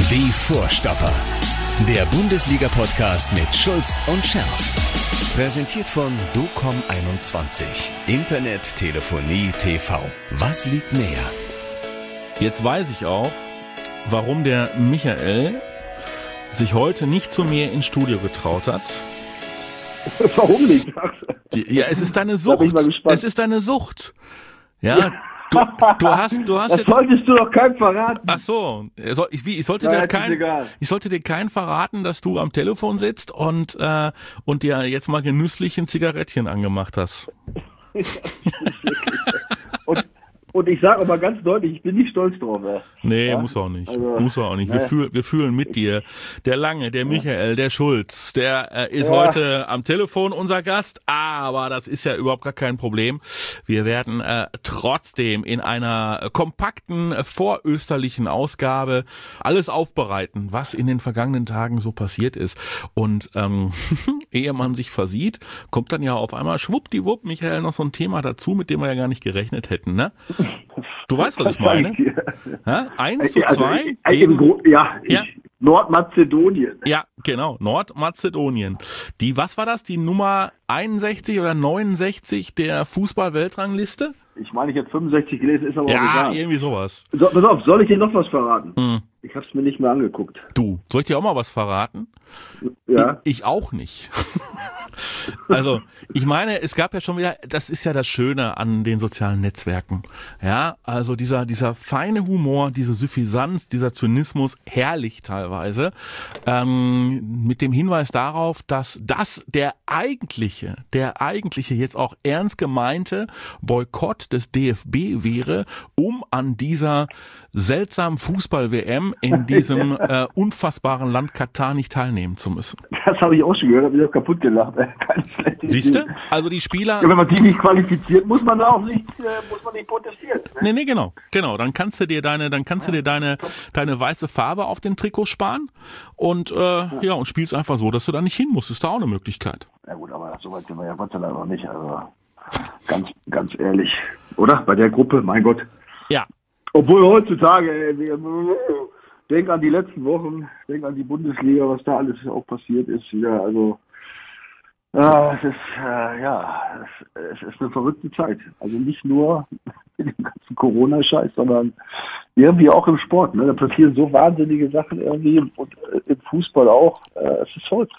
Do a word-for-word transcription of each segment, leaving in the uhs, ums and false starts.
Die Vorstopper. Der Bundesliga-Podcast mit Schulz und Scherf. Präsentiert von docom einundzwanzig. Internet, Telefonie, T V. Was liegt näher? Jetzt weiß ich auch, warum der Michael sich heute nicht zu mir ins Studio getraut hat. Warum nicht? Ja, es ist deine Sucht. Es ist deine Sucht. Ja, ja. Du, du hast, du hast das jetzt. solltest du doch keinem verraten. Ach so, ich, wie, ich sollte Nein, dir kein, ich sollte dir keinen verraten, dass du am Telefon sitzt und äh, und dir jetzt mal genüsslich ein Zigarettchen angemacht hast. und, und ich sage aber ganz deutlich, ich bin nicht stolz drauf. Ja. Nee, ja? muss auch nicht. Also, muss auch nicht. Wir, ne. fühl, wir fühlen mit dir. Der Lange, der Michael, der Schulz, der äh, ist ja. heute am Telefon unser Gast, aber das ist ja überhaupt gar kein Problem. Wir werden äh, trotzdem in einer kompakten, vorösterlichen Ausgabe alles aufbereiten, was in den vergangenen Tagen so passiert ist. Und ähm, ehe man sich versieht, kommt dann ja auf einmal schwuppdiwupp, Michael, noch so ein Thema dazu, mit dem wir ja gar nicht gerechnet hätten, ne? Du weißt, was ich meine? Ja, eins zu also, zwei. äh, Gegen, Gro- ja, ich, ja. Nordmazedonien. Ja, genau, Nordmazedonien. Die, was war das, die Nummer einundsechzig oder neunundsechzig der Fußball-Weltrangliste? Ich meine, ich hätte fünfundsechzig gelesen, ist aber ja, auch egal. irgendwie sowas. So, pass auf, soll ich dir noch was verraten? Hm. Ich habe es mir nicht mehr angeguckt. Du, soll ich dir auch mal was verraten? Ja. Ich, ich auch nicht. Also, ich meine, es gab ja schon wieder, das ist ja das Schöne an den sozialen Netzwerken. Ja, also dieser, dieser feine Humor, diese Suffisanz, dieser Zynismus, herrlich teilweise, ähm, mit dem Hinweis darauf, dass das der eigentliche, der eigentliche jetzt auch ernst gemeinte Boykott des D F B wäre, um an dieser seltsamen Fußball-W M in diesem äh, unfassbaren Land Katar nicht teilnehmen zu müssen. Das habe ich auch schon gehört, habe ich auch kaputt gelacht. Siehst du? Also die Spieler... Ja, wenn man die nicht qualifiziert, muss man da auch nicht, äh, muss man nicht protestieren. Ne? Nee, nee, genau. Genau, dann kannst du dir deine, dann kannst ja, du dir deine, deine weiße Farbe auf dem Trikot sparen und, äh, ja. ja, und spielst einfach so, dass du da nicht hin musst. Ist da auch eine Möglichkeit. Ja gut, aber so weit sind wir ja Gott sei Dank noch nicht. Also ganz, ganz ehrlich. Oder? Bei der Gruppe, mein Gott. Ja. Obwohl heutzutage, ey, wir, denk an die letzten Wochen, denk an die Bundesliga, was da alles auch passiert ist. Ja, also äh, es ist äh, ja, es, es ist eine verrückte Zeit. Also nicht nur in dem ganzen Corona-Scheiß, sondern irgendwie auch im Sport. Ne? Da passieren so wahnsinnige Sachen irgendwie und äh, im Fußball auch. Äh, es ist verrückt.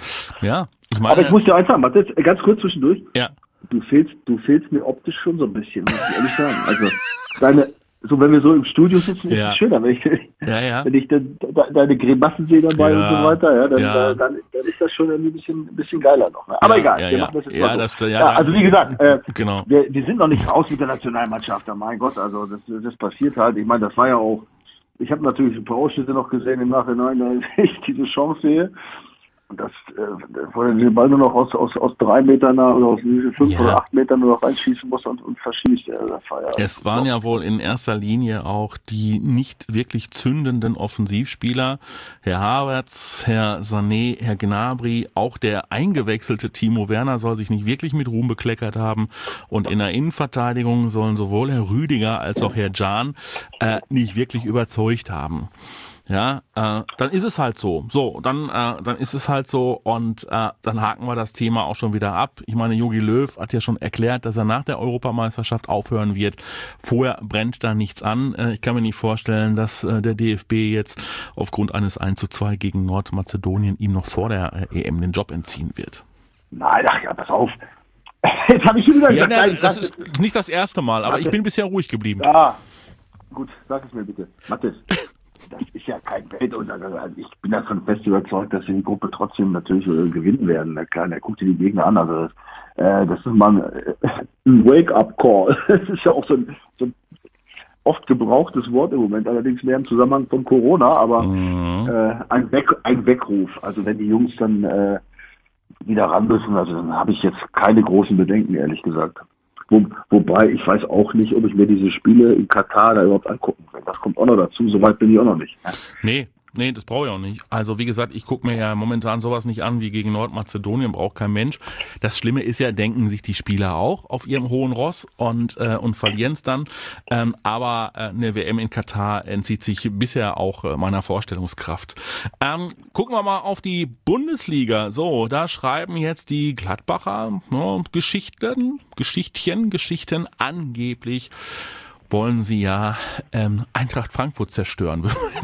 Ja, ich meine. Aber ich muss dir eins sagen, Matthias, ganz kurz zwischendurch. Ja. Du fehlst, du fehlst mir optisch schon so ein bisschen, muss ich ehrlich sagen. Also deine So, wenn wir so im Studio sitzen, ist es ja. schöner, wenn ich, ja, ja. wenn ich de, de, deine Grimassen sehe dabei ja. und so weiter, ja, dann, ja. dann, dann ist das schon ein bisschen, ein bisschen geiler noch. Ne? Aber ja, egal, ja, wir ja. machen das jetzt ja, mal so. das, ja, ja, also wie gesagt, äh, genau. wir, wir sind noch nicht raus mit der Nationalmannschaft, mein Gott, also das, das passiert halt. Ich meine, das war ja auch, ich habe natürlich ein paar Ausschnitte noch gesehen im Nachhinein, da ich diese Chance sehe. Und das, äh, wo er den Ball nur noch aus, aus, aus drei Metern oder aus fünf ja. oder acht Metern nur noch reinschießen muss und, und verschießt. Ja, das war ja es waren ja wohl in erster Linie auch die nicht wirklich zündenden Offensivspieler. Herr Havertz, Herr Sané, Herr Gnabry, auch der eingewechselte Timo Werner soll sich nicht wirklich mit Ruhm bekleckert haben. Und in der Innenverteidigung sollen sowohl Herr Rüdiger als auch Herr Can äh, nicht wirklich überzeugt haben. Ja, äh, dann ist es halt so. So, dann äh, dann ist es halt so und äh, dann haken wir das Thema auch schon wieder ab. Ich meine, Jogi Löw hat ja schon erklärt, dass er nach der Europameisterschaft aufhören wird. Vorher brennt da nichts an. Äh, ich kann mir nicht vorstellen, dass äh, der D F B jetzt aufgrund eines eins zu zwei gegen Nordmazedonien ihm noch vor der äh, E M den Job entziehen wird. Nein, ach ja, pass auf. Jetzt habe ich schon wieder ja, gesagt. nein, das ist nicht das erste Mal, aber ich bin bisher ruhig geblieben. Ja, gut, sag es mir bitte. Mathis. Das ist ja kein Weltuntergang. Also ich bin davon fest überzeugt, dass wir die Gruppe trotzdem natürlich äh, gewinnen werden. Na klar, der guckt dir die Gegner an. Also äh, das ist mal äh, ein Wake-up-Call. Das ist ja auch so ein, so ein oft gebrauchtes Wort im Moment, allerdings mehr im Zusammenhang von Corona, aber mhm. äh, ein, Weg, ein Weckruf. Also wenn die Jungs dann äh, wieder ran müssen, also dann habe ich jetzt keine großen Bedenken, ehrlich gesagt. Wo, wobei, ich weiß auch nicht, ob ich mir diese Spiele in Katar da überhaupt angucken will. Das kommt auch noch dazu, soweit bin ich auch noch nicht. Nee, nee, das brauche ich auch nicht. Also wie gesagt, ich gucke mir ja momentan sowas nicht an wie gegen Nordmazedonien, braucht kein Mensch. Das Schlimme ist ja, denken sich die Spieler auch auf ihrem hohen Ross und, äh, und verlieren es dann. Ähm, aber äh, eine W M in Katar entzieht sich bisher auch äh, meiner Vorstellungskraft. Ähm, gucken wir mal auf die Bundesliga. So, da schreiben jetzt die Gladbacher ne, Geschichten, Geschichtchen, Geschichten angeblich. Wollen sie ja ähm, Eintracht Frankfurt zerstören.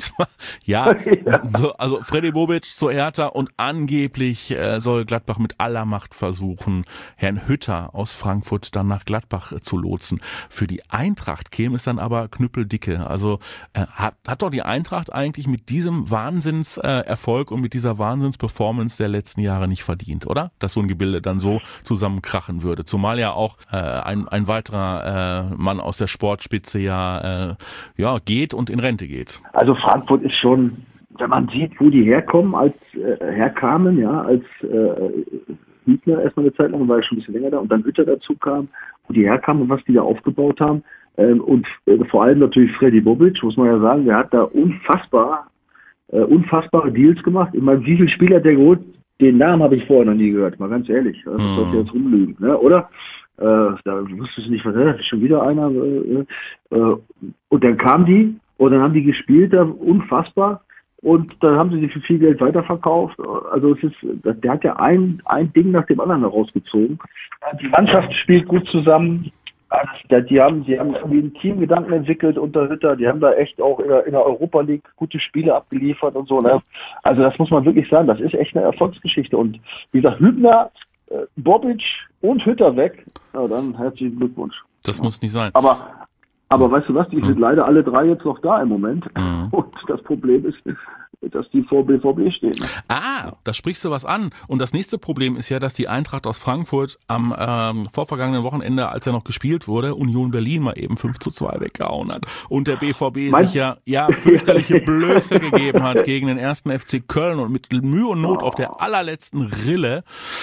ja, Ja. so, also Freddy Bobic zu Hertha und angeblich äh, soll Gladbach mit aller Macht versuchen, Herrn Hütter aus Frankfurt dann nach Gladbach äh, zu lotsen. Für die Eintracht käme es dann aber knüppeldicke. Also äh, hat, hat doch die Eintracht eigentlich mit diesem Wahnsinnserfolg äh, Erfolg und mit dieser Wahnsinnsperformance der letzten Jahre nicht verdient, oder? Dass so ein Gebilde dann so zusammenkrachen würde. Zumal ja auch äh, ein, ein weiterer äh, Mann aus der Sportspitze ja, äh, ja geht und in Rente geht. Also Frankfurt ist schon, wenn man sieht, wo die herkommen, als äh, herkamen, ja, als äh, Hübner erstmal eine Zeit lang, war ja schon ein bisschen länger da, und dann Hütter dazu kam, wo die herkamen und was die da aufgebaut haben. Ähm, und äh, vor allem natürlich Freddy Bobic, muss man ja sagen, der hat da unfassbar, äh, unfassbare Deals gemacht. Ich meine, wie viele Spieler hat der geholt? Den Namen habe ich vorher noch nie gehört, mal ganz ehrlich. Das Mhm. sollte jetzt rumlügen, ne? Oder? Äh, da wusstest du nicht, was das ist schon wieder einer. Äh, äh, und dann kamen die und dann haben die gespielt, da unfassbar. Und dann haben sie sie für viel Geld weiterverkauft. Also es ist, der hat ja ein, ein Ding nach dem anderen herausgezogen. Die Mannschaft spielt gut zusammen. Die haben, die haben irgendwie einen Teamgedanken entwickelt unter Hütter. Die haben da echt auch in der, in der Europa League gute Spiele abgeliefert und so. Ne? Also das muss man wirklich sagen. Das ist echt eine Erfolgsgeschichte. Und wie gesagt, Hübner, äh, Bobic und Hütter weg. Ja, dann herzlichen Glückwunsch. Das muss nicht sein. Aber, aber weißt du was? Die sind leider alle drei jetzt noch da im Moment. Mhm. Und das Problem ist, dass die vor B V B stehen. Ah, da sprichst du was an. Und das nächste Problem ist ja, dass die Eintracht aus Frankfurt am ähm, vorvergangenen Wochenende, als er noch gespielt wurde, Union Berlin mal eben fünf zu zwei weggehauen hat. Und der B V B Mein- sich ja, ja fürchterliche Blöße gegeben hat gegen den ersten F C Köln und mit Mühe und Not auf der allerletzten Rille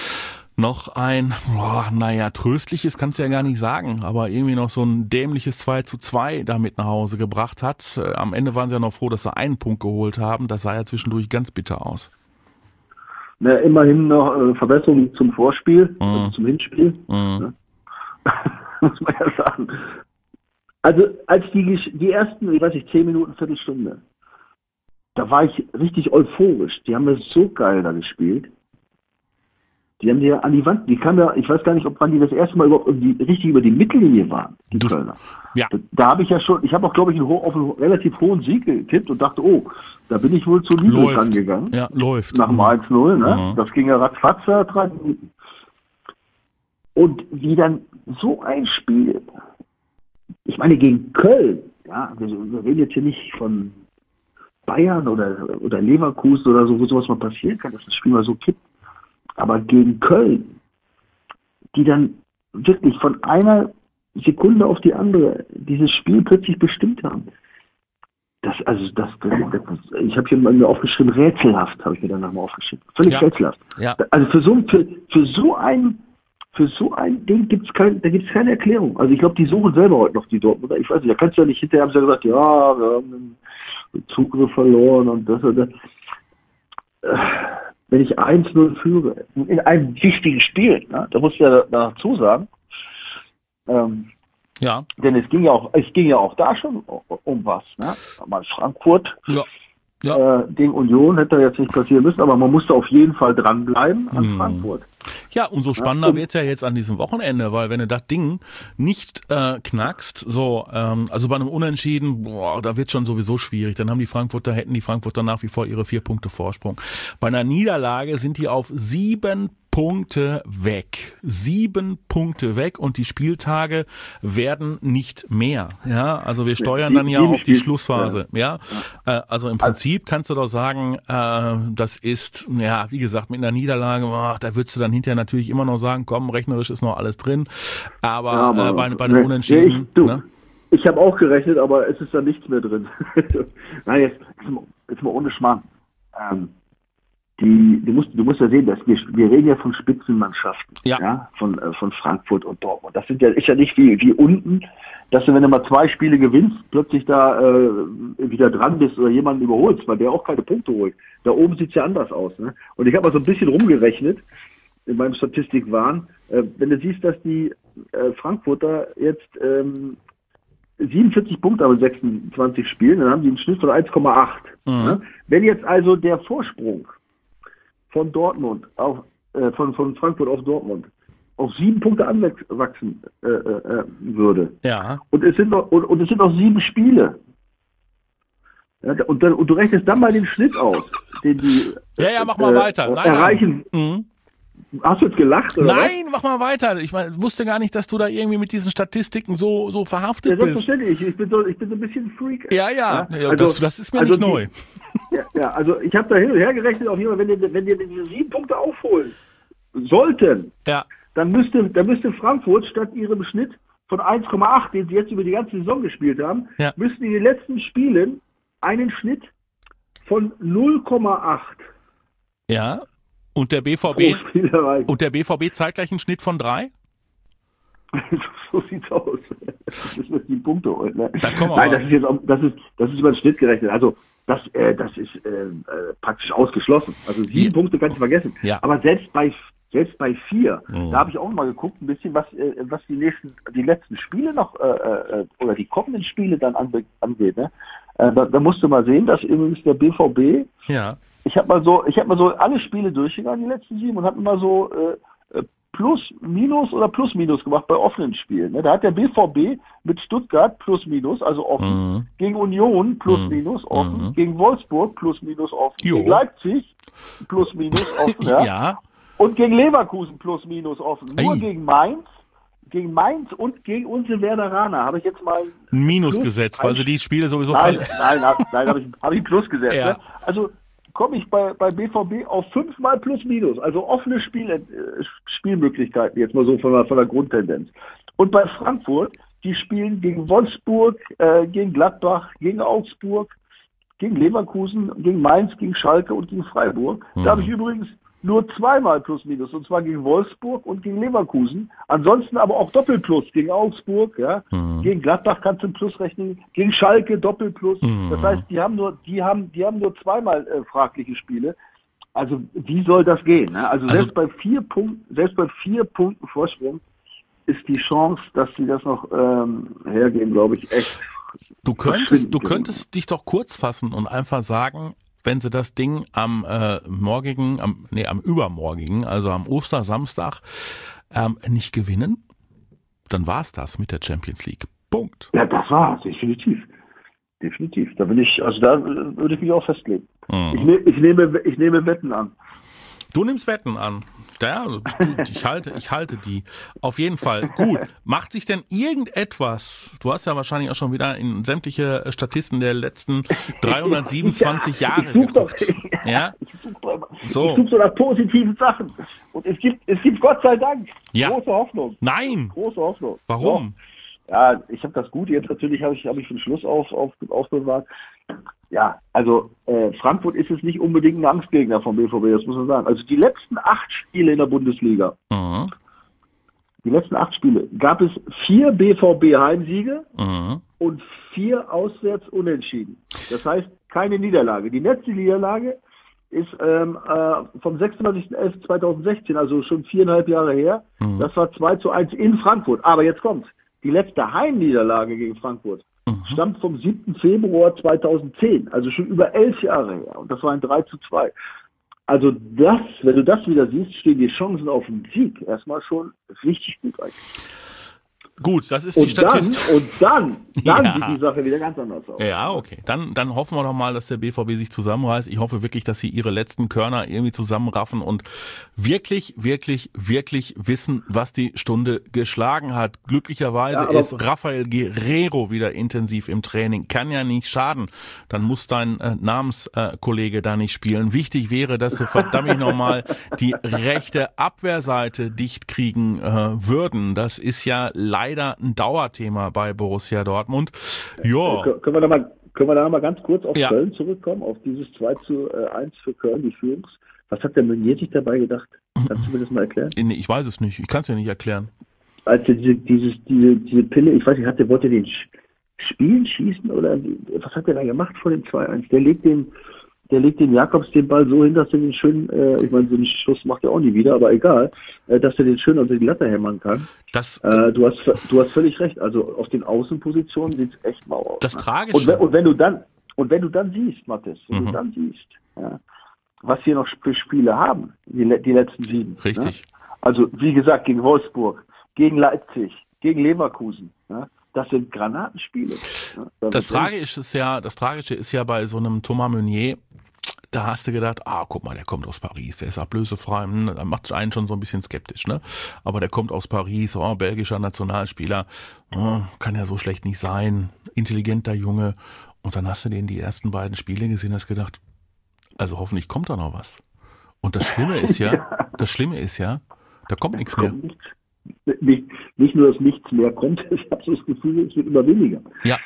noch ein, boah, naja, tröstliches kannst du ja gar nicht sagen, aber irgendwie noch so ein dämliches zwei zu zwei damit nach Hause gebracht hat. Äh, am Ende waren sie ja noch froh, dass sie einen Punkt geholt haben. Das sah ja zwischendurch ganz bitter aus. Na, immerhin noch äh, Verbesserung zum Vorspiel, Mhm. also zum Hinspiel. Mhm. Muss man ja sagen. Also als die, Gesch- die ersten, ich weiß nicht, zehn Minuten, Viertelstunde, da war ich richtig euphorisch. Die haben das so geil da gespielt. Die haben die ja an die Wand, die kamen ja, ich weiß gar nicht, ob wann die das erste Mal überhaupt um die, richtig über die Mittellinie waren, die Du- Kölner. Ja. Da, da habe ich ja schon, ich habe auch, glaube ich, einen, ho- auf einen relativ hohen Sieg getippt und dachte, oh, da bin ich wohl zu Liebe Läuft. rangegangen. Ja, läuft. Nach dem Mhm. eins null, ne? Mhm. Das ging ja ratzfatz, ja, drei Minuten. Und wie dann so ein Spiel, ich meine gegen Köln, ja, wir, wir reden jetzt hier nicht von Bayern oder, oder Leverkusen oder so, wo sowas mal passieren kann, dass das Spiel mal so kippt. Aber gegen Köln, die dann wirklich von einer Sekunde auf die andere dieses Spiel plötzlich bestimmt haben. Das, also das, das, das ich habe hier mal mir aufgeschrieben, rätselhaft, habe ich mir dann nochmal aufgeschrieben. Völlig Ja. rätselhaft. Ja. Also für so, für, für so ein für so ein Ding gibt's kein, da gibt es keine Erklärung. Also ich glaube, die suchen selber heute noch die Dortmunder. Ich weiß nicht, da kannst du ja nicht hinterher, haben sie ja gesagt, ja, wir haben den Zugriff verloren und das und das. Äh, Wenn ich eins null führe, in einem wichtigen Spiel, ne, da muss ich ja dazu sagen, ähm, Ja. denn es ging ja auch, es ging ja auch da schon um was, ne? Mal Frankfurt, Ja. Ja. äh, gegen Union hätte jetzt nicht passieren müssen, aber man musste auf jeden Fall dranbleiben an Hm. Frankfurt. Ja, umso spannender und- wird's ja jetzt an diesem Wochenende, weil wenn du das Ding nicht äh, knackst, so, ähm, also bei einem Unentschieden, boah, da wird schon sowieso schwierig. Dann haben die Frankfurter, hätten die Frankfurter nach wie vor ihre vier Punkte Vorsprung. Bei einer Niederlage sind die auf sieben Punkte weg. Sieben Punkte weg und die Spieltage werden nicht mehr. Ja, also wir steuern dann ja Sieben auf die Spiel- Schlussphase. Ja, Äh, also im Prinzip kannst du doch sagen, äh, das ist, ja, wie gesagt, mit einer Niederlage, boah, da würdest du dann hinterher natürlich immer noch sagen, komm, rechnerisch ist noch alles drin. Aber, Ja, aber äh, bei, bei einem ne, Unentschieden, ich, du, ne? ich habe auch gerechnet, aber es ist da nichts mehr drin. Nein, jetzt, jetzt, mal, jetzt mal ohne Schmarrn. Ähm, die, du musst, du musst ja sehen, dass wir, wir reden ja von Spitzenmannschaften, ja, ja von, äh, von Frankfurt und Dortmund. Das sind ja, ist ja nicht wie, wie unten, dass du, wenn du mal zwei Spiele gewinnst, plötzlich da äh, wieder dran bist oder jemanden überholst, weil der auch keine Punkte holt. Da oben sieht's ja anders aus. Ne? Und ich habe mal so ein bisschen rumgerechnet in meinem Statistikwahn, äh, wenn du siehst, dass die äh, Frankfurter jetzt ähm, siebenundvierzig Punkte haben in sechsundzwanzig Spielen, dann haben die einen Schnitt von eins Komma acht. Mhm. Ne? Wenn jetzt also der Vorsprung von Dortmund auf, äh, von, von Frankfurt auf Dortmund auf sieben Punkte anwachsen äh, äh, würde. Ja. Und es sind noch, und, und es sind noch sieben Spiele. Ja, und, dann, und du rechnest dann mal den Schnitt aus, den die ja, ja, mach mal äh, weiter. Nein, erreichen. Nein. Mhm. Hast du jetzt gelacht, oder? Nein, was? Mach mal weiter. Ich mein, wusste gar nicht, dass du da irgendwie mit diesen Statistiken so, so verhaftet ja, bist. Selbstverständlich. Ich bin so, ich bin so ein bisschen Freak. Ja, ja. ja also, das, das ist mir also nicht die, neu. Ja, ja, also ich habe da hin und her gerechnet, auf jeden Fall, wenn die, wenn die diese sieben Punkte aufholen sollten, ja. dann müsste, dann müsste Frankfurt statt ihrem Schnitt von eins Komma acht, den sie jetzt über die ganze Saison gespielt haben, ja. müssten in den letzten Spielen einen Schnitt von null Komma acht. Ja. Und der B V B und der B V B zeigt gleich einen Schnitt von drei? So sieht's aus. Das ist die Punkte holen. Ne? Da kommen wir Nein, das ist jetzt auch, das ist das ist über den Schnitt gerechnet. Also das äh, das ist äh, praktisch ausgeschlossen. Also sieben ja. Punkte kannst du vergessen. Ja. Aber selbst bei selbst bei vier, mhm. da habe ich auch mal geguckt, ein bisschen was äh, was die nächsten die letzten Spiele noch äh, äh, oder die kommenden Spiele dann ange- angeht. Ne? Äh, da, da musst du mal sehen, dass übrigens der B V B ja. Ich habe mal so, ich habe mal so alle Spiele durchgegangen, die letzten sieben, und habe immer so äh, Plus, Minus oder Plus, Minus gemacht bei offenen Spielen. Ne? Da hat der B V B mit Stuttgart Plus, Minus, also offen, mhm. gegen Union Plus, mhm. Minus offen, mhm. gegen Wolfsburg Plus, Minus offen, jo. gegen Leipzig Plus, Minus offen, ja? ja. und gegen Leverkusen Plus, Minus offen. Nur Ei. gegen Mainz, gegen Mainz und gegen unsere Werderaner habe ich jetzt mal ein Minus Plus gesetzt, weil sie die Spiele sowieso nein, nein, nein, nein, nein habe ich, hab ich ein Plus gesetzt. Ja. Ne? Also komme ich bei, bei B V B auf fünfmal plus minus, also offene Spiel, äh, Spielmöglichkeiten, jetzt mal so von der, von der Grundtendenz. Und bei Frankfurt, die spielen gegen Wolfsburg, äh, gegen Gladbach, gegen Augsburg, gegen Leverkusen, gegen Mainz, gegen Schalke und gegen Freiburg. Mhm. Da habe ich übrigens nur zweimal plus minus, und zwar gegen Wolfsburg und gegen Leverkusen. Ansonsten aber auch Doppelplus gegen Augsburg, ja. Mhm. Gegen Gladbach kannst du ein Plus rechnen, gegen Schalke Doppelplus. Mhm. Das heißt, die haben nur, die haben, die haben nur zweimal äh, fragliche Spiele. Also wie soll das gehen? Ne? Also, also selbst bei vier Punkten, selbst bei vier Punkten Vorsprung ist die Chance, dass sie das noch ähm, hergeben, glaube ich, echt. Du könntest, du könntest dich doch kurz fassen und einfach sagen, wenn sie das Ding am äh, morgigen, am, nee, am übermorgigen, also am Ostersamstag, ähm, nicht gewinnen, dann war es das mit der Champions League. Punkt. Ja, das war's, definitiv. Definitiv. Da will ich, also da würde ich mich auch festlegen. Mhm. Ich, ne, ich, nehme, ich nehme Wetten an. Du nimmst Wetten an. Ja, ich halte, ich halte die. Auf jeden Fall. Gut. Macht sich denn irgendetwas, du hast ja wahrscheinlich auch schon wieder in sämtliche Statisten der letzten dreihundertsiebenundzwanzig ja, Jahre geguckt. Doch, ja? Ich suche so. such so nach positiven Sachen. Und es gibt, es gibt Gott sei Dank ja. große Hoffnung. Nein. Große Hoffnung. Warum? Ja, ich habe das Gute jetzt natürlich, habe ich, hab ich für den Schluss auf, auf, aufbewahrt. Ja, also äh, Frankfurt ist jetzt nicht unbedingt ein Angstgegner vom B V B, das muss man sagen. Also die letzten acht Spiele in der Bundesliga, mhm. die letzten acht Spiele, gab es vier B V B-Heimsiege mhm. und vier auswärts Unentschieden. Das heißt, keine Niederlage. Die letzte Niederlage ist ähm, äh, vom sechsundzwanzigsten elften zweitausendsechzehn, also schon viereinhalb Jahre her. Mhm. Das war zwei zu eins in Frankfurt. Aber jetzt kommt's. Die letzte Heimniederlage gegen Frankfurt mhm. stammt vom siebten Februar zweitausendzehn, also schon über elf Jahre her. Und das war ein drei zu zwei. Also das, wenn du das wieder siehst, stehen die Chancen auf den Sieg erstmal schon richtig gut eigentlich. Gut, das ist und die Statistik. Dann, und dann, dann ja. sieht die Sache wieder ganz anders aus. Ja, okay. Dann, dann hoffen wir doch mal, dass der B V B sich zusammenreißt. Ich hoffe wirklich, dass sie ihre letzten Körner irgendwie zusammenraffen und wirklich, wirklich, wirklich wissen, was die Stunde geschlagen hat. Glücklicherweise ja, ist Rafael Guerreiro wieder intensiv im Training. Kann ja nicht schaden. Dann muss dein äh, Namenskollege äh, da nicht spielen. Wichtig wäre, dass sie verdammt nochmal die rechte Abwehrseite dicht kriegen äh, würden. Das ist ja leider leider ein Dauerthema bei Borussia Dortmund. Ja. Können wir da mal, Können wir da mal ganz kurz auf ja. Köln zurückkommen, auf dieses zwei zu eins für Köln, die Führungs. Was hat der Meunier sich dabei gedacht? Kannst du mir das mal erklären? Ich weiß es nicht, ich kann es ja nicht erklären. Als er diese, dieses, diese, diese Pille, ich weiß nicht, hat der, wollte den Spielen schießen oder was hat der da gemacht vor dem zwei eins? Der legt den, der legt den Jakobs den Ball so hin, dass er den schön, äh, ich meine, so einen Schuss macht er auch nie wieder, aber egal, äh, dass er den schön unter die Latte hämmern kann. Das, äh, du hast, du hast völlig recht. Also auf den Außenpositionen sieht es echt mau aus. Das ne? Tragische. Und wenn, und wenn du dann, und wenn du dann siehst, Mathis, wenn Mhm. du dann siehst, ja, was wir noch für Spiele haben, die, die letzten sieben. Richtig. Ne? Also wie gesagt, gegen Wolfsburg, gegen Leipzig, gegen Leverkusen. Ne? Das sind Granatenspiele. Ne? Da Das wird- Tragische ist ja, das Tragische ist ja bei so einem Thomas Meunier, da hast du gedacht, ah, guck mal, der kommt aus Paris, der ist ablösefrei, hm, da macht einen schon so ein bisschen skeptisch, ne? Aber der kommt aus Paris, oh, belgischer Nationalspieler, oh, kann ja so schlecht nicht sein, intelligenter Junge. Und dann hast du den die ersten beiden Spiele gesehen, hast gedacht, also hoffentlich kommt da noch was. Und das Schlimme ist ja, das Schlimme ist ja, da kommt nichts mehr. kommt nichts. Nicht, nicht nur, dass nichts mehr kommt, ich habe so das Gefühl, es wird immer weniger. Ja.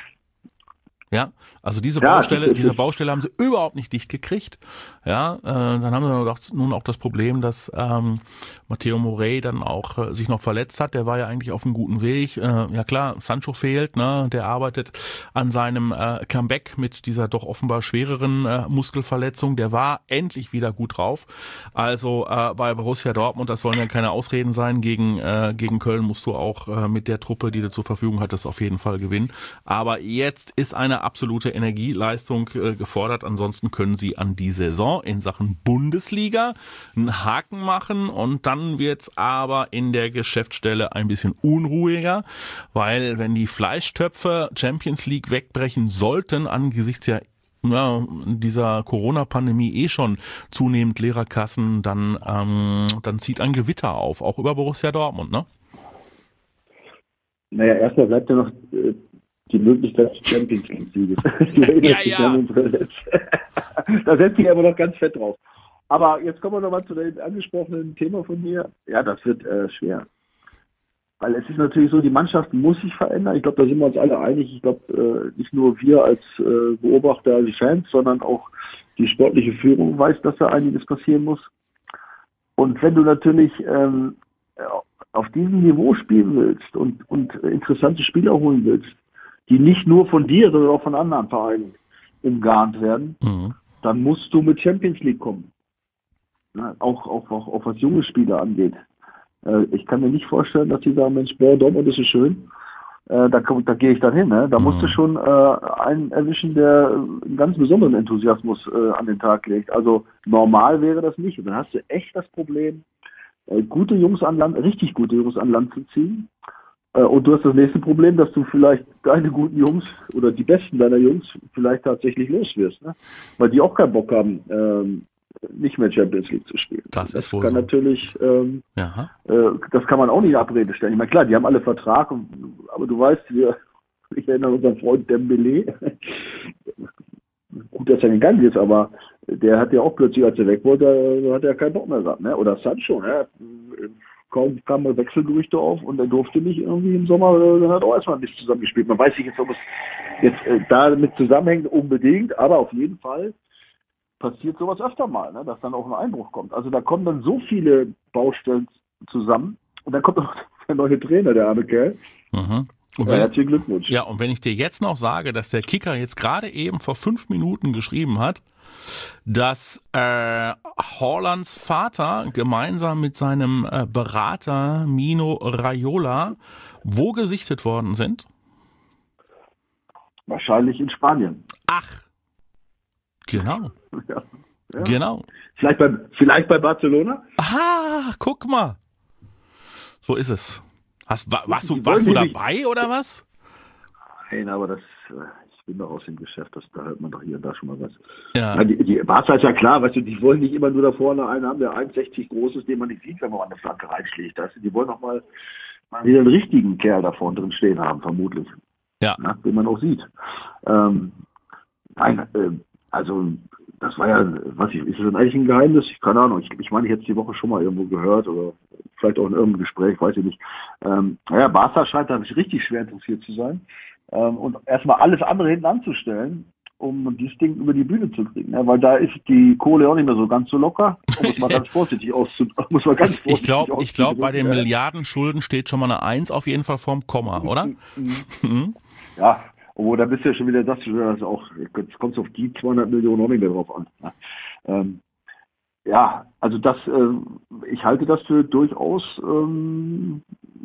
Ja, also diese Ja, Baustelle, das ist- diese Baustelle haben sie überhaupt nicht dicht gekriegt. Ja, äh, dann haben sie doch nun auch das Problem, dass ähm, Matteo Morey dann auch äh, sich noch verletzt hat. Der war ja eigentlich auf einem guten Weg. Äh, ja klar, Sancho fehlt, ne? Der arbeitet an seinem äh, Comeback mit dieser doch offenbar schwereren äh, Muskelverletzung. Der war endlich wieder gut drauf. Also äh, bei Borussia Dortmund, das sollen ja keine Ausreden sein. Gegen äh, gegen Köln musst du auch äh, mit der Truppe, die du zur Verfügung hattest, auf jeden Fall gewinnen. Aber jetzt ist eine absolute Energieleistung äh, gefordert. Ansonsten können sie an die Saison in Sachen Bundesliga einen Haken machen und dann wird's aber in der Geschäftsstelle ein bisschen unruhiger, weil wenn die Fleischtöpfe Champions League wegbrechen sollten, angesichts ja ja, dieser Corona-Pandemie eh schon zunehmend leerer Kassen, dann, ähm, dann zieht ein Gewitter auf, auch über Borussia Dortmund, ne? Naja, erstmal bleibt ja noch äh, die Möglichkeit des Champions League-Sieges. Ja, ja. Da setzt sich aber noch ganz fett drauf. Aber jetzt kommen wir nochmal zu dem angesprochenen Thema von mir. Ja, das wird äh, schwer. Weil es ist natürlich so, die Mannschaft muss sich verändern. Ich glaube, da sind wir uns alle einig. Ich glaube, äh, nicht nur wir als äh, Beobachter, die Fans, sondern auch die sportliche Führung weiß, dass da einiges passieren muss. Und wenn du natürlich ähm, auf diesem Niveau spielen willst und, und interessante Spieler holen willst, die nicht nur von dir, sondern auch von anderen Vereinen umgarnt werden, Mhm. dann musst du mit Champions League kommen. Ja, auch, auch, auch, auch was junge Spieler angeht. Äh, ich kann mir nicht vorstellen, dass die sagen, Mensch, boah, Dortmund ist so schön, äh, da, komm- da gehe ich dann hin. Ne? Da Mhm. musst du schon äh, einen erwischen, der einen ganz besonderen Enthusiasmus äh, an den Tag legt. Also normal wäre das nicht. Und dann hast du echt das Problem, äh, gute Jungs an Land, richtig gute Jungs an Land zu ziehen. Äh, und du hast das nächste Problem, dass du vielleicht deine guten Jungs oder die besten deiner Jungs vielleicht tatsächlich los wirst. Ne? Weil die auch keinen Bock haben, ähm, nicht mehr Champions League zu spielen. Das ist wohl kann so. natürlich, ähm, Ja. äh, das kann man auch nicht in Abrede stellen. Ich meine, klar, die haben alle Vertrag, und, aber du weißt, wir, ich erinnere an unseren Freund Dembélé, gut, dass er gegangen ist, aber der hat ja auch plötzlich, als er weg wollte, da hat er keinen Bock mehr gehabt. Ne? Oder Sancho, ne? Kaum kamen mal Wechselgerüchte auf und er durfte nicht irgendwie im Sommer, dann hat er auch erstmal nicht zusammengespielt. Man weiß nicht jetzt, ob es jetzt äh, damit zusammenhängt unbedingt, aber auf jeden Fall passiert sowas öfter mal, ne? Dass dann auch ein Einbruch kommt. Also da kommen dann so viele Baustellen zusammen und dann kommt noch der neue Trainer, der arme Kerl. Mhm. Und Ja, wenn, herzlichen Glückwunsch. ja, und wenn ich dir jetzt noch sage, dass der Kicker jetzt gerade eben vor fünf Minuten geschrieben hat, dass äh, Haalands Vater gemeinsam mit seinem äh, Berater Mino Raiola wo gesichtet worden sind? Wahrscheinlich in Spanien. Ach, genau, Ja. Ja. genau. Vielleicht, bei, vielleicht bei Barcelona? Ah, guck mal. So ist es. Hast, wa, warst du, Die warst du wollen die dabei oder was? Nein, aber das, äh, ich bin doch aus dem Geschäft, das, da hört man doch hier und da schon mal was. Ja. Ja, die, die Barca ist ja klar, weißt du, die wollen nicht immer nur da vorne einen haben, der eins Komma sechzig groß ist, den man nicht sieht, wenn man an eine Flanke reinschlägt. Weißt du, die wollen noch mal, mal wieder einen richtigen Kerl da vorne drin stehen haben, vermutlich. Ja. Na, den man auch sieht. Ähm, nein, äh, also das war ja, was ich, ist das eigentlich ein Geheimnis? Ich keine Ahnung. Ich, ich meine, ich hätte es die Woche schon mal irgendwo gehört oder vielleicht auch in irgendeinem Gespräch, weiß ich nicht. Ähm, naja, Barca scheint da richtig schwer interessiert zu sein. Ähm, und erstmal alles andere hinten anzustellen, um dieses Ding über die Bühne zu kriegen. Ja, weil da ist die Kohle auch nicht mehr so ganz so locker. Muss man ganz vorsichtig auszu muss man ganz vorsichtig Ich glaube, ich glaub, bei den Milliardenschulden steht schon mal eine Eins auf jeden Fall vorm Komma, oder? Mhm. Ja, obwohl da bist du ja schon wieder, das ist auch, jetzt kommt es auf die zweihundert Millionen auch nicht mehr drauf an. Ja, ähm, ja also das, äh, ich halte das für durchaus ähm,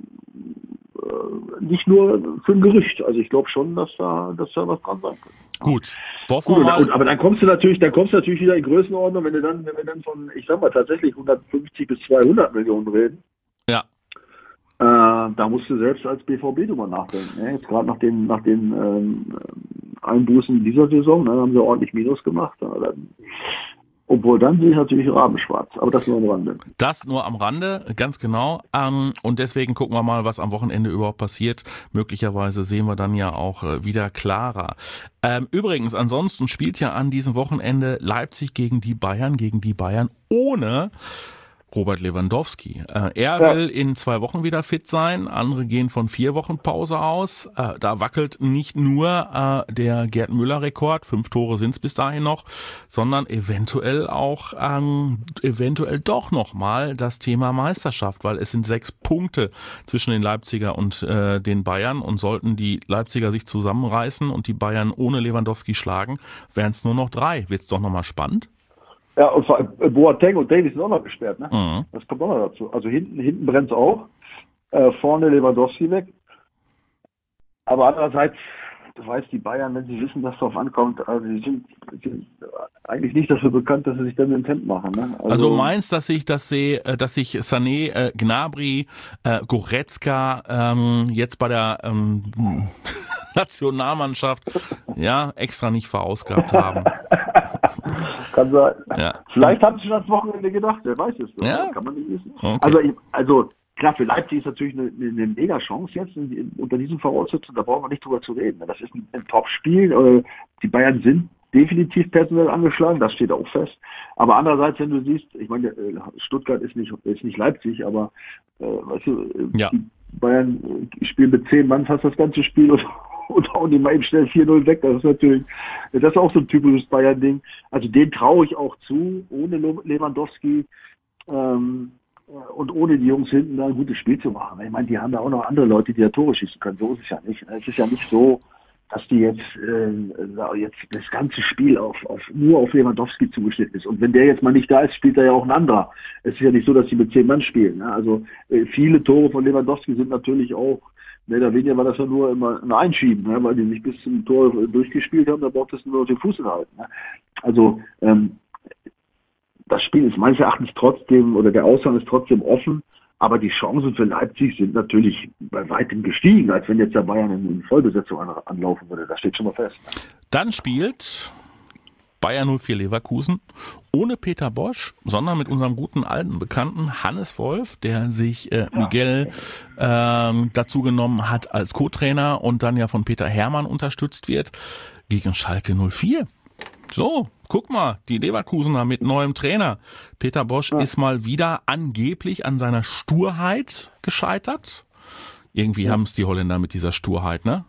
äh, nicht nur für ein Gerücht. Also ich glaube schon, dass da, dass da was dran sein könnte. Gut. Gut und, und, aber dann kommst du natürlich, dann kommst du natürlich wieder in Größenordnung, wenn du dann, wenn wir dann von, ich sag mal, tatsächlich hundertfünfzig bis zweihundert Millionen reden. Ja. Äh, da musst du selbst als B V B drüber nachdenken. Ne? Jetzt gerade nach den, nach den ähm, Einbußen dieser Saison, ne, haben sie ordentlich Minus gemacht. Ja, dann, obwohl dann sehe ich natürlich rabenschwarz, aber das nur am Rande. Das nur am Rande, ganz genau. Ähm, und deswegen gucken wir mal, was am Wochenende überhaupt passiert. Möglicherweise sehen wir dann ja auch äh, wieder klarer. Ähm, übrigens, ansonsten spielt ja an diesem Wochenende Leipzig gegen die Bayern, gegen die Bayern ohne Robert Lewandowski. Äh, er ja. will in zwei Wochen wieder fit sein, andere gehen von vier Wochen Pause aus. Äh, da wackelt nicht nur äh, der Gerd Müller-Rekord, fünf Tore sind es bis dahin noch, sondern eventuell auch ähm, eventuell doch nochmal das Thema Meisterschaft, weil es sind sechs Punkte zwischen den Leipziger und äh, den Bayern und sollten die Leipziger sich zusammenreißen und die Bayern ohne Lewandowski schlagen, wären es nur noch drei. Wird's doch nochmal spannend? Ja, und vor allem Boateng und Davies sind auch noch gesperrt, ne? Mhm. Das kommt auch noch dazu. Also hinten, hinten brennt es auch. Äh, vorne Lewandowski weg. Aber andererseits, du weißt, die Bayern, wenn sie wissen, dass darauf ankommt, also sie sind, sind eigentlich nicht dafür bekannt, dass sie sich dann den Temp machen. Ne? Also, also meinst, dass sich, dass sie, dass sich Sané, äh, Gnabry, äh, Goretzka ähm, jetzt bei der ähm, Nationalmannschaft ja extra nicht verausgabt haben? Kann sein. Ja. Vielleicht haben sie schon das Wochenende gedacht, wer weiß es. Ja. Kann man nicht wissen. Okay. Also, also klar, für Leipzig ist natürlich eine, eine mega Chance jetzt in, in, unter diesen Voraussetzungen, da brauchen wir nicht drüber zu reden. Das ist ein, ein Top-Spiel. Die Bayern sind definitiv personell angeschlagen, das steht auch fest. Aber andererseits, wenn du siehst, ich meine, Stuttgart ist nicht, ist nicht Leipzig, aber äh, weißt du, ja. die Bayern spielen mit zehn Mann fast das ganze Spiel und, und hauen die mal eben schnell vier null weg. Das ist natürlich, das ist auch so ein typisches Bayern-Ding. Also den traue ich auch zu, ohne Lewandowski ähm, und ohne die Jungs hinten da ein gutes Spiel zu machen. Ich meine, die haben da auch noch andere Leute, die da Tore schießen können. So ist es ja nicht. Es ist ja nicht so, dass die jetzt, äh, jetzt das ganze Spiel auf, auf nur auf Lewandowski zugeschnitten ist. Und wenn der jetzt mal nicht da ist, spielt er ja auch ein anderer. Es ist ja nicht so, dass sie mit zehn Mann spielen. Ne? Also äh, viele Tore von Lewandowski sind natürlich auch, mehr oder weniger war das ja nur immer ein Einschieben, ne? Weil die nicht bis zum Tor durchgespielt haben, da braucht es nur den Fuß hinhalten. Ne? Also ähm, das Spiel ist meines Erachtens trotzdem, oder der Ausgang ist trotzdem offen, aber die Chancen für Leipzig sind natürlich bei weitem gestiegen, als wenn jetzt der Bayern in Vollbesetzung anlaufen würde. Das steht schon mal fest. Dann spielt Bayer null vier Leverkusen ohne Peter Bosch, sondern mit unserem guten alten Bekannten Hannes Wolf, der sich äh, Miguel ähm, dazu genommen hat als Co-Trainer und dann ja von Peter Hermann unterstützt wird, gegen Schalke null vier. So, guck mal, die Leverkusener mit neuem Trainer. Peter Bosch ja. ist mal wieder angeblich an seiner Sturheit gescheitert. Irgendwie ja. haben es die Holländer mit dieser Sturheit, ne?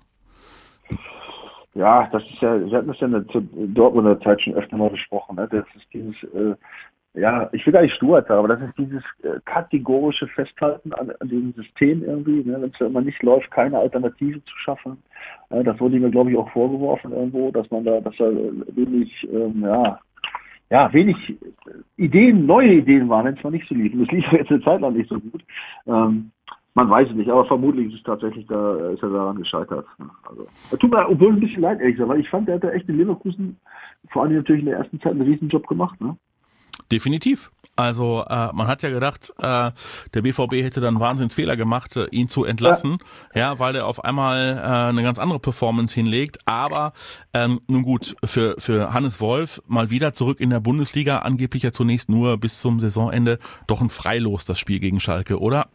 Ja, das ist ja, wir hatten das ja in der Dortmunder Zeit schon öfter mal besprochen, ne? Das ist dieses, äh, ja, ich will gar nicht Sturheit sagen, aber das ist dieses äh, kategorische Festhalten an, an diesem System irgendwie, ne? Wenn es ja immer nicht läuft, keine Alternative zu schaffen. Äh, das wurde mir, glaube ich, auch vorgeworfen irgendwo, dass man da, dass da wenig, ähm, ja, ja, wenig Ideen, neue Ideen waren, wenn es mal nicht so lief. Und es lief jetzt eine Zeit lang nicht so gut. Ähm, Man weiß es nicht, aber vermutlich ist es tatsächlich, da ist er daran gescheitert. Also, das tut mir obwohl ein bisschen leid, ehrlich gesagt, weil ich fand, der hat da echt in Leverkusen vor allem natürlich in der ersten Zeit einen Riesenjob gemacht, ne? Definitiv. Also äh, man hat ja gedacht, äh, der B V B hätte dann einen Wahnsinnsfehler gemacht, äh, ihn zu entlassen, ja. ja, weil er auf einmal äh, eine ganz andere Performance hinlegt. Aber ähm, nun gut, für für Hannes Wolf mal wieder zurück in der Bundesliga, angeblich ja zunächst nur bis zum Saisonende, doch ein Freilos das Spiel gegen Schalke, oder?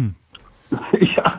Ja,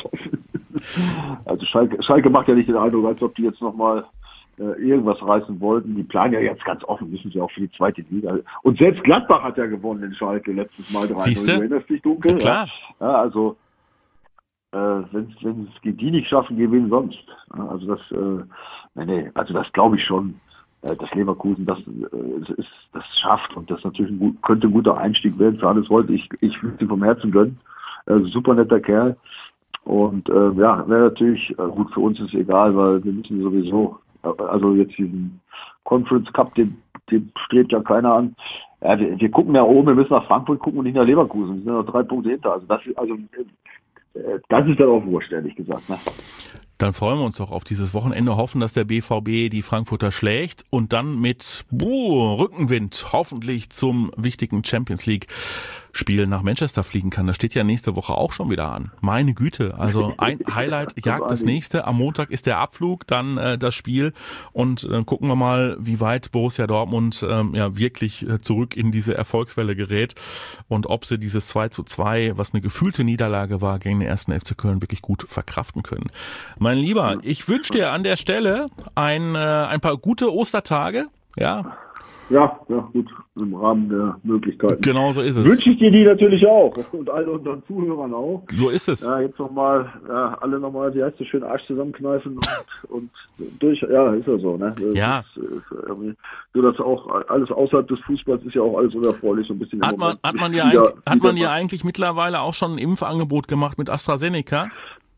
also Schalke, Schalke macht ja nicht den Eindruck, als ob die jetzt nochmal äh, irgendwas reißen wollten. Die planen ja jetzt ganz offen, wissen sie auch für die zweite Liga. Und selbst Gladbach hat ja gewonnen in Schalke letztes Mal drei null. Du erinnerst dich dunkel? Ja, klar. Ja, ja, also äh, wenn es die nicht schaffen, gewinnen sonst. Ja, also das, äh, nee, nee, also das glaube ich schon. dass Leverkusen das, das, das schafft und das natürlich ein gut, könnte ein guter Einstieg werden für alles heute. Ich, ich würde sie vom Herzen gönnen. Äh, super netter Kerl. Und äh, ja, wäre natürlich, äh, gut, für uns ist egal, weil wir müssen sowieso, äh, also jetzt diesen Conference Cup, den, den strebt ja keiner an. Ja, wir, wir gucken ja oben, wir müssen nach Frankfurt gucken und nicht nach Leverkusen. Wir sind noch drei Punkte hinter. Also das, also, äh, das ist dann auch wurscht, ehrlich gesagt. Ne? Dann freuen wir uns doch auf dieses Wochenende, hoffen, dass der B V B die Frankfurter schlägt und dann mit buh, Rückenwind hoffentlich zum wichtigen Champions League Spiel nach Manchester fliegen kann. Das steht ja nächste Woche auch schon wieder an. Meine Güte, also ein Highlight jagt das nächste. Am Montag ist der Abflug, dann äh, das Spiel und dann äh, gucken wir mal, wie weit Borussia Dortmund ähm, ja wirklich äh, zurück in diese Erfolgswelle gerät und ob sie dieses zwei zu zwei, was eine gefühlte Niederlage war, gegen den ersten F C Köln wirklich gut verkraften können. Mein Lieber, ich wünsche dir an der Stelle ein, äh, ein paar gute Ostertage, ja. Ja, ja, gut, im Rahmen der Möglichkeiten. Genau so ist es. Wünsche ich dir die natürlich auch und allen unseren Zuhörern auch. So ist es. Ja, jetzt nochmal, ja, alle nochmal, wie heißt das, schön Arsch zusammenkneifen und, und durch, ja, ist ja so, ne? Das ja. Ist, ist so, dass auch alles außerhalb des Fußballs ist ja auch alles unerfreulich, so ein bisschen. Hat man, hat man dir wieder, eigentlich, hat man dir eigentlich mittlerweile auch schon ein Impfangebot gemacht mit AstraZeneca?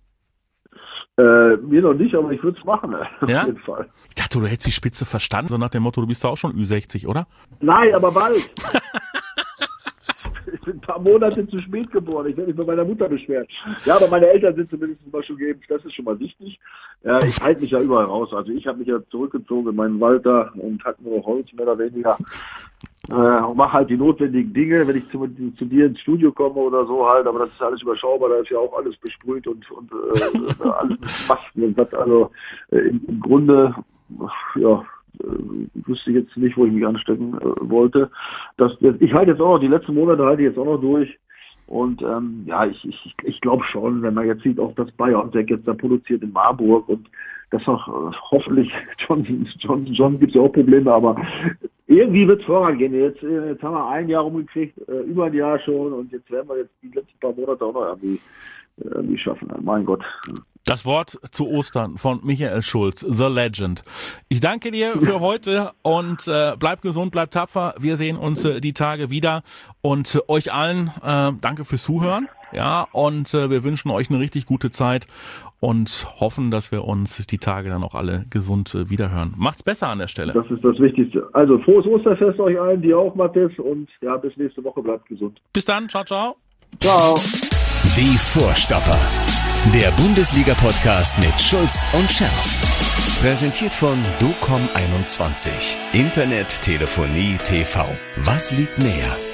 Äh, mir noch nicht, aber ich würde es machen, auf ja? jeden Fall. Ich dachte, du hättest die Spitze verstanden, so nach dem Motto, du bist doch auch schon Ü sechzig, oder? Nein, aber bald. Ich bin ein paar Monate zu spät geboren. Ich werde mich bei meiner Mutter beschweren. Ja, aber meine Eltern sind zumindest mal schon geimpft. Das ist schon mal wichtig. Ja, ich halte mich ja überall raus. Also ich habe mich ja zurückgezogen in meinen Wald da und hatte nur Holz mehr oder weniger. Äh, und mache halt die notwendigen Dinge, wenn ich zu, zu dir ins Studio komme oder so halt. Aber das ist alles überschaubar. Da ist ja auch alles besprüht und, und äh, alles mit Masken und was. Also äh, im, im Grunde, ja, äh, wüsste ich jetzt nicht, wo ich mich anstecken äh, wollte. Das, ich halte jetzt auch noch, die letzten Monate halte ich jetzt auch noch durch. Und ähm, ja, ich, ich, ich glaube schon, wenn man jetzt sieht, auch das BioNTech jetzt da produziert in Marburg und das auch äh, hoffentlich, Johnson Johnson Johnson gibt es ja auch Probleme, aber irgendwie wird es vorangehen. Jetzt, jetzt haben wir ein Jahr rumgekriegt, äh, über ein Jahr schon und jetzt werden wir jetzt die letzten paar Monate auch noch irgendwie, irgendwie schaffen. Mein Gott. Das Wort zu Ostern von Michael Schulz, The Legend. Ich danke dir für heute und äh, bleib gesund, bleib tapfer. Wir sehen uns äh, die Tage wieder und äh, euch allen äh, danke fürs Zuhören. Ja, und äh, wir wünschen euch eine richtig gute Zeit und hoffen, dass wir uns die Tage dann auch alle gesund äh, wiederhören. Macht's besser an der Stelle. Das ist das Wichtigste. Also frohes Osterfest euch allen, dir auch, Mathis, und ja, bis nächste Woche, bleibt gesund. Bis dann, ciao, ciao. Ciao. Die Vorstopper. Der Bundesliga-Podcast mit Schulz und Scherf. Präsentiert von docom einundzwanzig. Internet, Telefonie, T V. Was liegt näher?